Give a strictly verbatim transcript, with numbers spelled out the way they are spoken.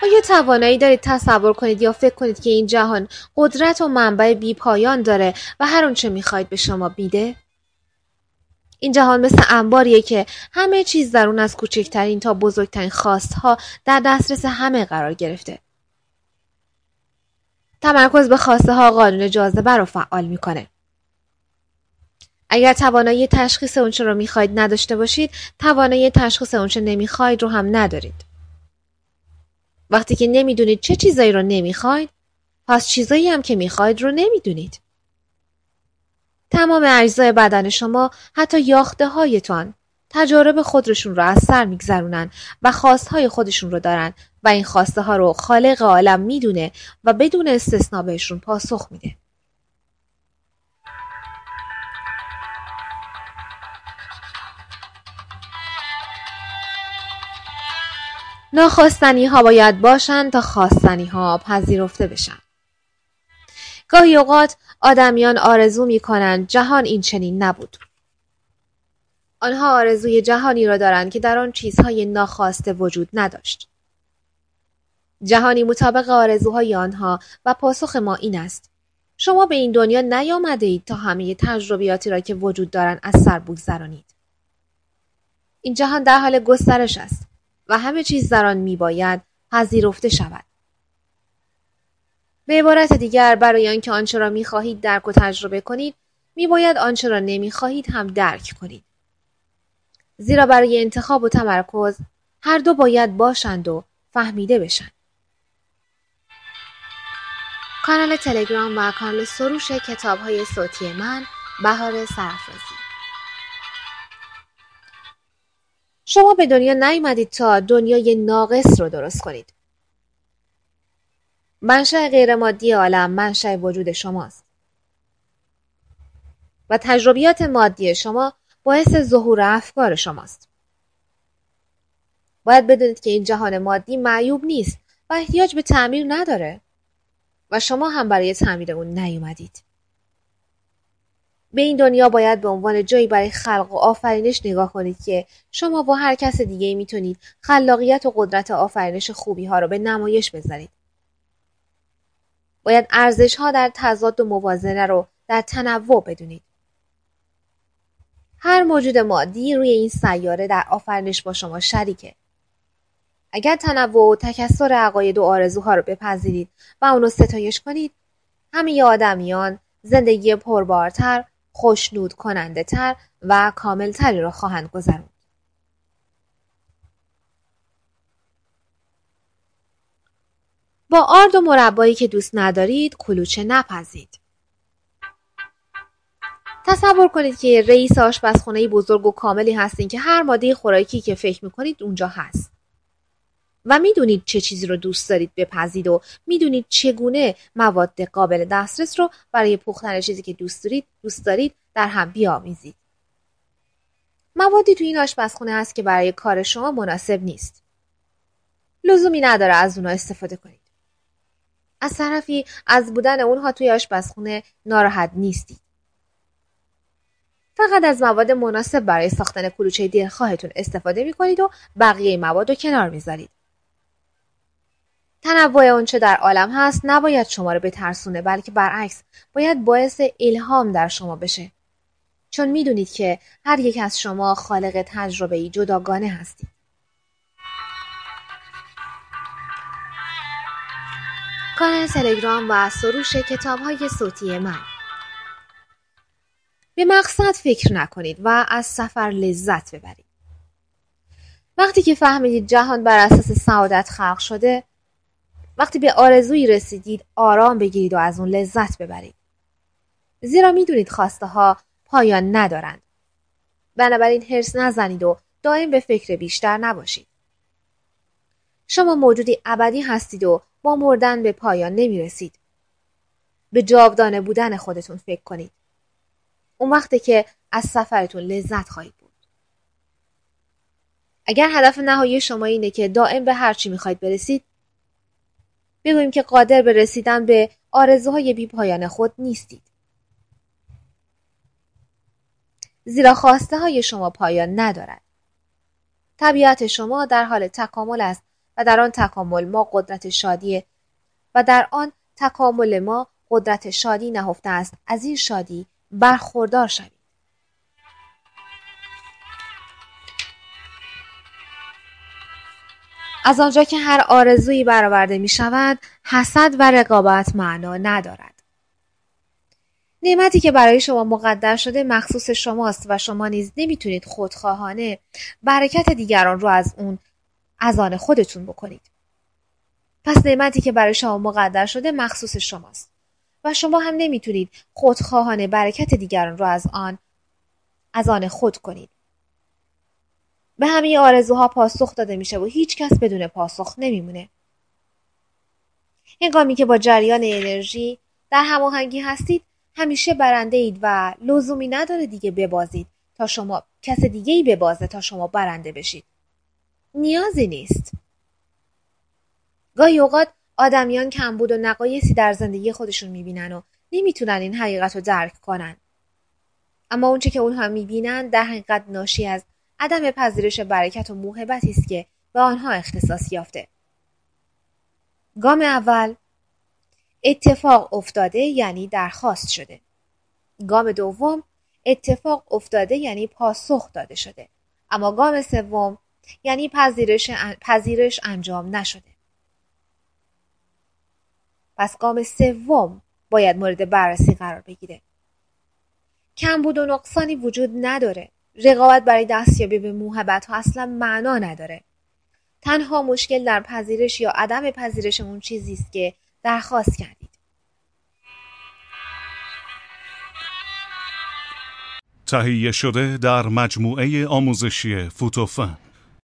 آیا توانایی دارید تصور کنید یا فکر کنید که این جهان قدرت و منبع بی پایان داره و هر اون چه میخواید به شما میده؟ این جهان مثل انباریه که همه چیز در اون از کوچکترین تا بزرگترین خواستها در دسترس همه قرار گرفته. تمرکز به خواسته ها قانون جاذبه رو فعال میکنه. اگر توانایی تشخیص اونچه رو میخواید نداشته باشید، توانایی تشخیص اونچه نمیخواید رو هم ندارید. وقتی که نمیدونید چه چیزایی رو نمیخواید، پس چیزایی هم که میخواید رو نمیدونید. تمام اجزای بدن شما، حتی یاخته هایتان، تجارب خودشون رو از سر میگذرونن و خواستهای خودشون رو دارن و این خواسته ها رو خالق عالم میدونه و بدون استثنا بهشون پاسخ میده. ناخواستنی ها باید باشن تا خواستنی ها پذیرفته بشن. گاهی اوقات آدمیان آرزو میکنن جهان این چنین نبود. آنها آرزوی جهانی را دارند که در آن چیزهای ناخواسته وجود نداشت. جهانی مطابق آرزوهای آنها و پاسخ ما این است: شما به این دنیا نیامده اید تا همه تجربیاتی را که وجود دارند از سر بگذرانید. این جهان در حال گسترش است و همه چیز در آن میباید پذیرفته شود. به عبارت دیگر، برای آنکه آنچه را میخواهید درک و تجربه کنید، میباید آنچه را نمیخواهید هم درک کنید. زیرا برای انتخاب و تمرکز هر دو باید باشند و فهمیده بشن. کانال تلگرام و کانال سروش کتاب‌های صوتی من، بهار سرافرازی. شما به دنیا نیامدید تا دنیای ناقص رو درست کنید. منشأ غیر مادی عالم منشأ وجود شماست و تجربیات مادی شما باعث ظهور افکار شماست. باید بدونید که این جهان مادی معیوب نیست و احتیاج به تعمیر نداره و شما هم برای تعمیر اون نیومدید. به این دنیا باید به عنوان جایی برای خلق و آفرینش نگاه کنید که شما و هر کس دیگه میتونید خلاقیت و قدرت آفرینش خوبی ها رو به نمایش بذارید. باید ارزش ها در تضاد و موازنه رو در تنوع بدونید. هر موجود مادی روی این سیاره در آفرینش با شما شریکه. اگر تنوع و تکثر عقاید و آرزوها رو بپذیرید و اونو ستایش کنید، همه آدمیان زندگی پربارتر، خوشنود کننده تر و کامل تری را خواهند گذروند. با آرد و مربایی که دوست ندارید کلوچه نپزید. تصور کنید که رئیس آشپزخانه بزرگ و کاملی هستین که هر ماده خوراکی که فکر میکنید اونجا هست و میدونید چه چیزی رو دوست دارید بپزید و میدونید چگونه مواد قابل دسترس رو برای پختن چیزی که دوست دارید دوست دارید در هم بیامیزید. موادی تو این آشپزخانه هست که برای کار شما مناسب نیست. لزومی نداره از اونها استفاده کنید. از طرفی از بودن اونها توی آشپزخانه ناراحت نیستید. فقط از مواد مناسب برای ساختن کلوچه دلخواهتون استفاده میکنید و بقیه مواد رو کنار میذارید. تنوع اونچه در عالم هست نباید شما رو بترسونه، بلکه برعکس باید باعث الهام در شما بشه. چون میدونید که هر یک از شما خالق تجربه‌ای جداگانه هستید. کانال تلگرام و سروش کتاب‌های صوتی من. به مقصد فکر نکنید و از سفر لذت ببرید. وقتی که فهمیدید جهان بر اساس سعادت خلق شده، وقتی به آرزویی رسیدید آرام بگیرید و از اون لذت ببرید. زیرا میدونید خواسته ها پایان ندارند. بنابراین حرص نزنید و دائم به فکر بیشتر نباشید. شما موجودی ابدی هستید و با مردن به پایان نمیرسید. به جاودانه بودن خودتون فکر کنید. اون وقته که از سفرتون لذت خواهید بود. اگر هدف نهایی شما اینه که دائم به هر چی میخواید برسید، بگوییم که قادر به رسیدن به آرزوهای بی پایان خود نیستید. زیرا خواسته های شما پایان ندارد. طبیعت شما در حال تکامل است و در آن تکامل ما قدرت شادی و در آن تکامل ما قدرت شادی نهفته است. از این شادی برخوردار شوید. از آنجا که هر آرزویی برآورده می شود، حسد و رقابت معنا ندارد. نعمتی که برای شما مقدر شده مخصوص شماست و شما نیز نمیتونید خودخواهانه برکت دیگران رو از اون از آن خودتون بکنید. پس نعمتی که برای شما مقدر شده مخصوص شماست و شما هم نمیتونید خودخواهانه برکت دیگران رو از آن از آن خود کنید. به همه آرزوها پاسخ داده میشه و هیچ کس بدون پاسخ نمیمونه. هنگامی که با جریان انرژی در هماهنگی هستید، همیشه برنده اید و لزومی نداره دیگه ببازید تا شما کس دیگه ای ببازه تا شما برنده بشید. نیازی نیست. گاهی اوقات آدمیان کمبود و نقایصی در زندگی خودشون میبینن و نمیتونن این حقیقت رو درک کنن. اما اونچه که اونها میبینن در حقیقت ناشی از عدم پذیرش برکت و موهبتی است که به آنها اختصاص یافته. گام اول اتفاق افتاده یعنی درخواست شده. گام دوم اتفاق افتاده یعنی پاسخ داده شده. اما گام سوم یعنی پذیرش پذیرش انجام نشده. پس گام سوم باید مورد بررسی قرار بگیره. کمبود و نقصانی وجود نداره. رقابت برای دستیابی به موهبت ها اصلا معنا نداره. تنها مشکل در پذیرش یا عدم پذیرش اون چیزی است که درخواست کردید. تهیه شده در مجموعه آموزشی فوتوفن.